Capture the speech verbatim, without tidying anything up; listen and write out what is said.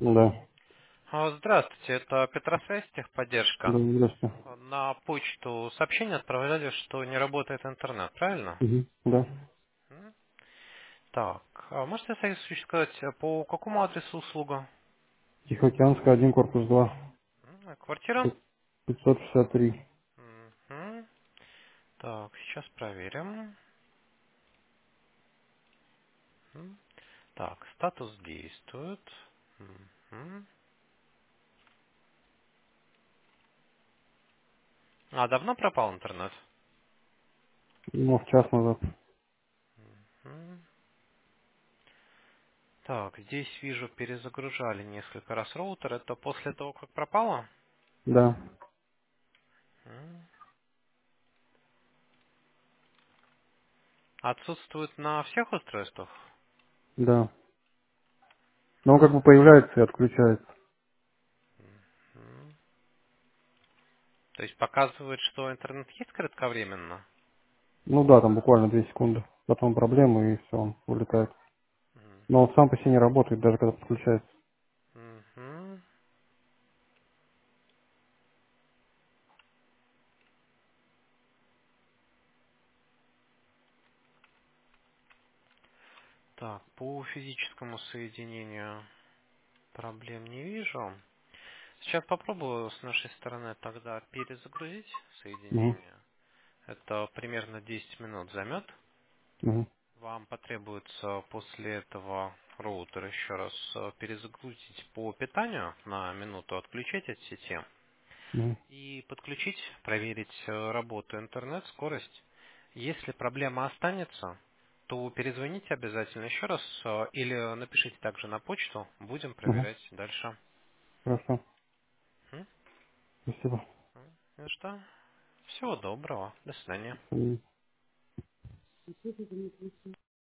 Да. А, Здравствуйте, это Петросвязь, Да, техподдержка. здравствуйте. На почту сообщение отправляли, что не работает интернет, правильно? Угу. Да. М? Так, а можете соответствующе сказать, а по какому адресу услуга? Тихоокеанская, один, корпус два. М, а Квартира? пятьсот шестьдесят три. Мгм. Так, сейчас проверим. М. Так, статус действует. Мгм. А давно пропал интернет? Ну, в час назад. М. Так, здесь вижу, перезагружали несколько раз роутер. Это после того, как пропало? Да. М. Отсутствует на всех устройствах? Да. Но он как бы появляется и отключается. М. То есть показывает, что интернет есть кратковременно? Ну да, там буквально две секунды. Потом проблемы и все, он улетает. М. Но он сам по себе не работает, даже когда подключается. Мгм. Так, по физическому соединению проблем не вижу. Сейчас попробую с нашей стороны тогда перезагрузить Угу. соединение. Это примерно десять минут займет. Угу. Вам потребуется после этого роутер еще раз э, перезагрузить по питанию на минуту, отключить от сети Угу. и подключить, проверить э, работу интернет, скорость. Если проблема останется, то перезвоните обязательно еще раз э, или напишите также на почту, будем Угу. проверять дальше. Хорошо. М? Спасибо. Ну что, всего доброго, до свидания. М.